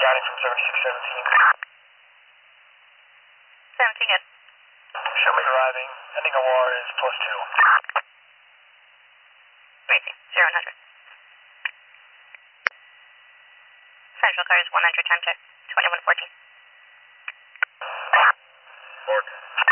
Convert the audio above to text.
Johnny from 7617. 17 good. Show me arriving. Ending OR is +2. Racing, 0-100. Central car is 100 time check, 2114. Mark.